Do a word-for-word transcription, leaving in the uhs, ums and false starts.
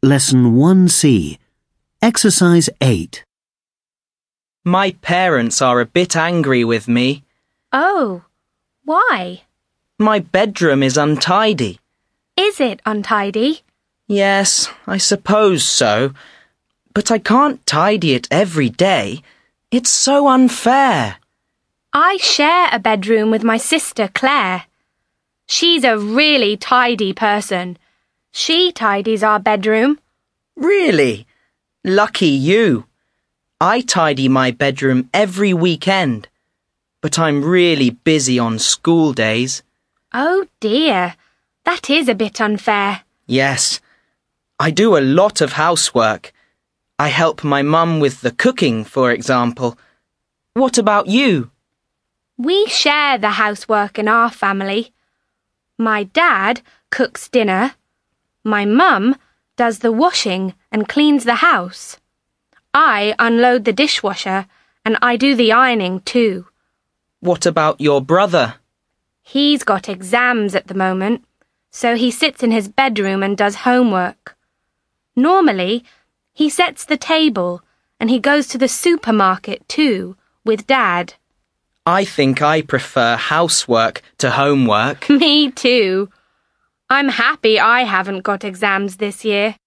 Lesson one C. Exercise eight. My parents are a bit angry with me. Oh, why? My bedroom is untidy. Is it untidy? Yes, I suppose so. But I can't tidy it every day. It's so unfair. I share a bedroom with my sister Claire. She's a really tidy person. She tidies our bedroom. Really? Lucky you. I tidy my bedroom every weekend. But I'm really busy on school days. Oh dear, that is a bit unfair. Yes. I do a lot of housework. I help my mum with the cooking, for example. What about you? We share the housework in our family. My dad cooks dinner. My mum does the washing and cleans the house. I unload the dishwasher and I do the ironing too. What about your brother? He's got exams at the moment, so he sits in his bedroom and does homework. Normally, he sets the table and he goes to the supermarket too, with Dad. I think I prefer housework to homework. Me too. I'm happy I haven't got exams this year.